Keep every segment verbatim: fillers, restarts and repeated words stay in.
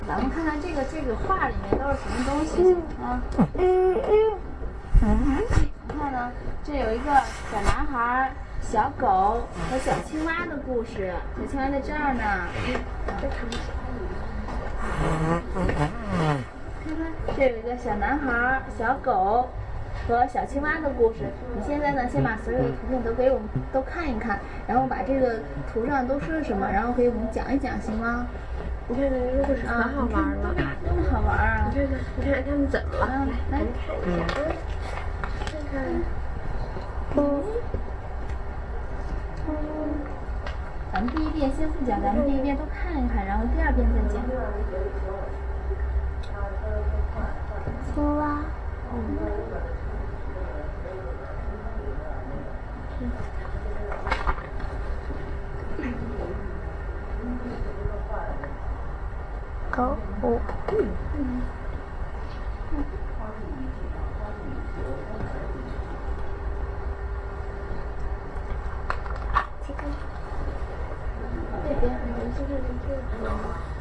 咱们看看这个这个画里面都是什么东西啊？嗯嗯嗯。你看呢，这有一个小男孩、小狗和小青蛙的故事。小青蛙在这儿呢。看看，这有一个小男孩、小狗和小青蛙的故事。你现在呢，先把所有的图片都给我们都看一看，然后把这个图上都说什么，然后给我们讲一讲，行吗？ 你看看这个故事可好玩了， 这么好玩啊！ 你看看，你看看他们怎么了？ 来， 咱们看一下啊，看看， 嗯嗯，咱们第一遍先不讲，咱们第一遍都看一看，然后第二遍再讲。 青蛙，嗯，狗，嗯。这边，你这边这个。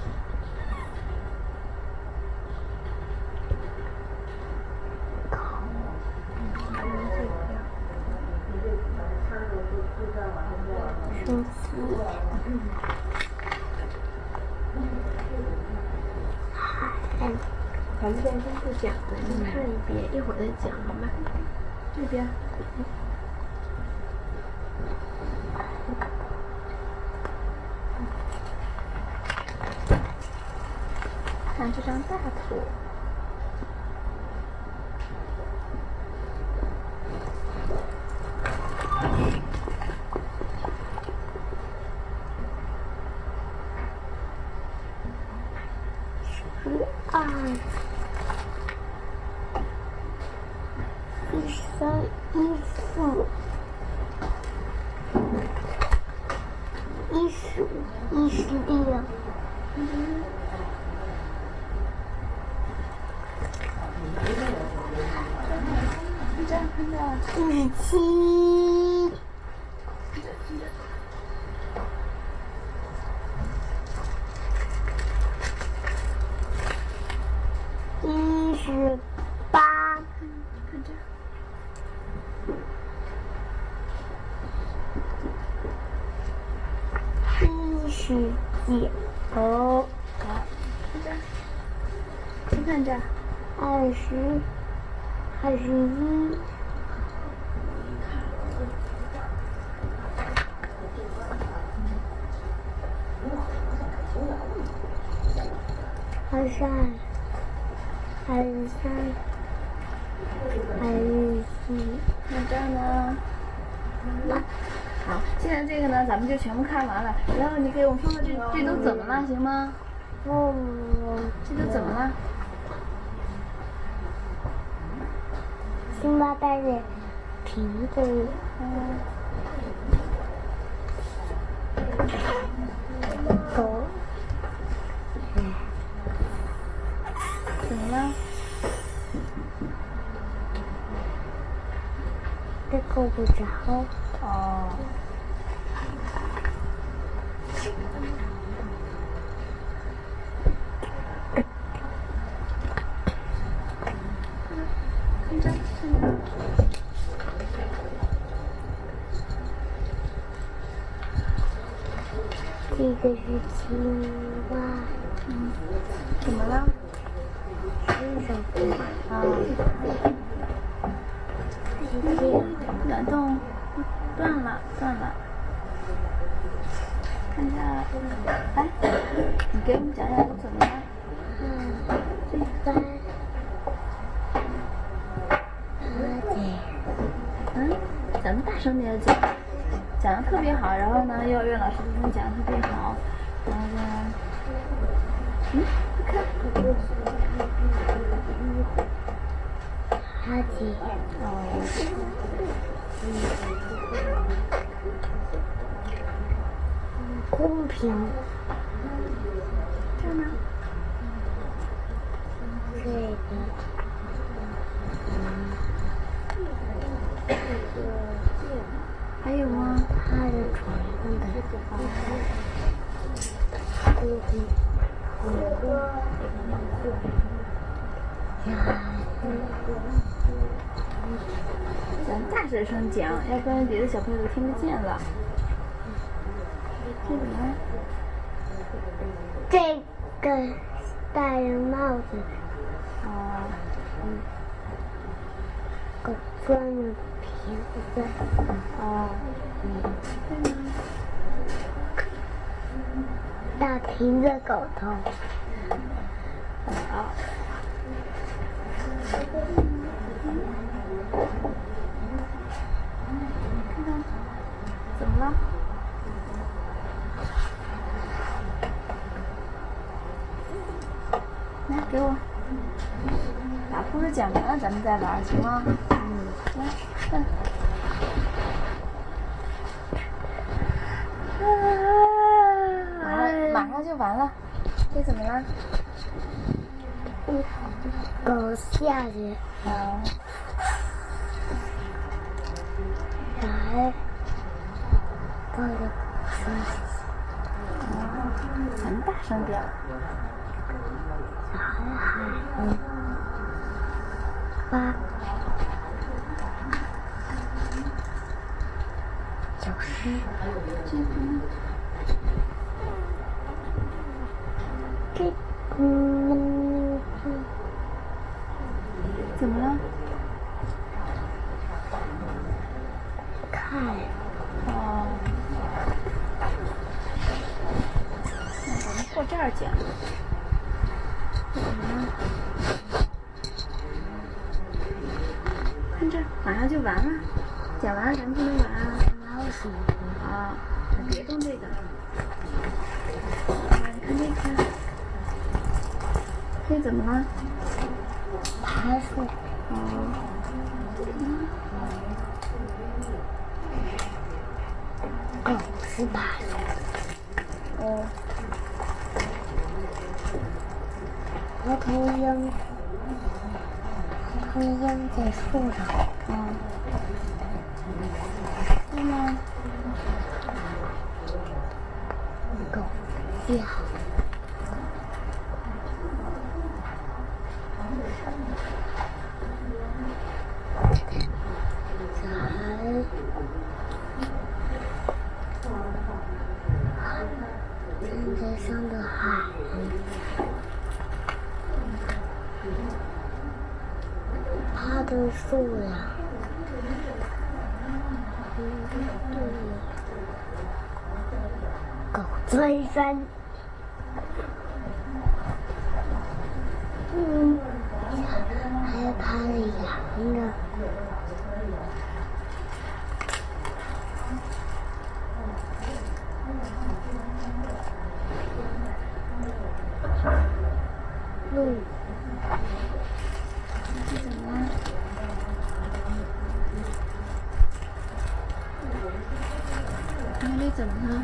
生死。海。咱们现在先不讲了，先看一遍，一会儿再讲，好吗？这边。 看这张大图。 二，一三，一四，一十五，一十六， 这样看着， 一十七。一十八， 看这， 一十九， 好，看这，先看这， 二十，二十一，二十二。二十三，二十四， 那这儿呢？好，现在这个呢，咱们就全部看完了。然后你给我们说说这这都怎么了，行吗？ 哦， 这都怎么了？ 青蛙带着瓶子， 嗯， 狗。 怎么了？ 这够不着。 哦。看这， 这个是青蛙。 嗯，怎么了？ 伸手不啊， 是这样， 软洞断了，断了。看一下，来，你给我们讲讲都怎么了？ 嗯，这三，二姐， 嗯，咱们大声点讲，讲的特别好。然后呢，幼儿园老师就说讲的特别好。然后呢，嗯，你看， 二姐， 哦， 公平， 这呢？ 这个， 还有吗？ 趴着床上的，公平，公平。 咱大声声讲，要不然别的小朋友都听不见了。这怎么了？ 这个戴着帽子， 哦， 嗯，狗钻着瓶子， 哦， 嗯，大瓶子狗头， 好。看看，怎么了？来，给我。把故事讲完了，咱们再玩，行吗？嗯。来，看。马上马上就完了，这怎么了？ 嗯，狗下去。 哦。 小孩抱着狗说：“ 哦，咱们大声点。” 小孩喊：“嗯，爸，就是。” 这个呢？ 这嗯， 怎么了？ 看。 哦。那咱们过这儿讲。怎么了？看这，马上就完了。讲完了咱们就能玩啊。 老鼠。 啊，别动这个。来，你看这个。这怎么了？ 爬树。 哦。嗯。 狗是爬树。 哦。 猫头鹰，猫头鹰在树上。 嗯。对吗？ 狗叫。小孩站在上的海，它的数量，狗钻山，嗯，还趴着仰着。鹿， 这怎么了？那这怎么了？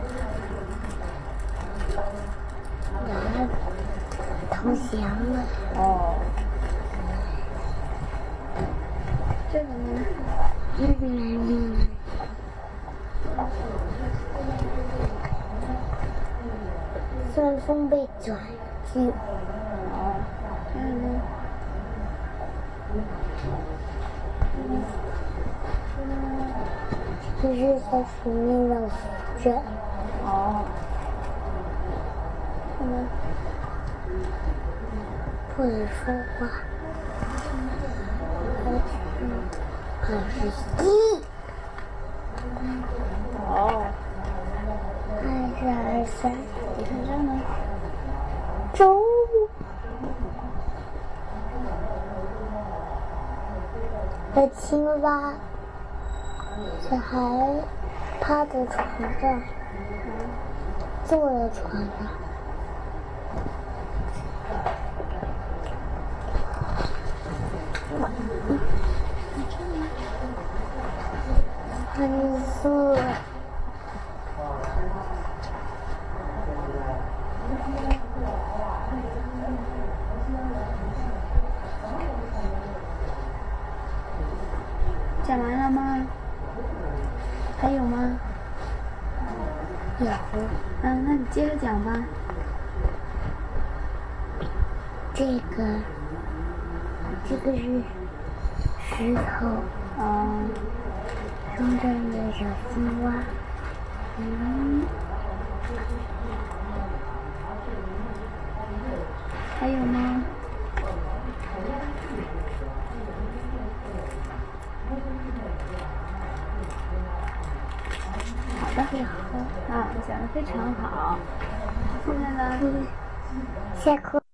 拿投降了。 哦。这个呢？ 嗯嗯。旋风被转去。 哦。还有呢？ 这是在水面上浮着。 哦。看呢？ 不能说话。还是鸡。 哦。 二是二三。 你看这呢？ 周。的青蛙，小孩趴在床上，坐在床上。黑色。 讲完了吗？还有吗？ 有。 嗯，那你接着讲吧。 这个，这个是石头， 嗯， 中间的小青蛙， 嗯，还有吗？好的，啊，讲的非常好。现在呢？ 下课。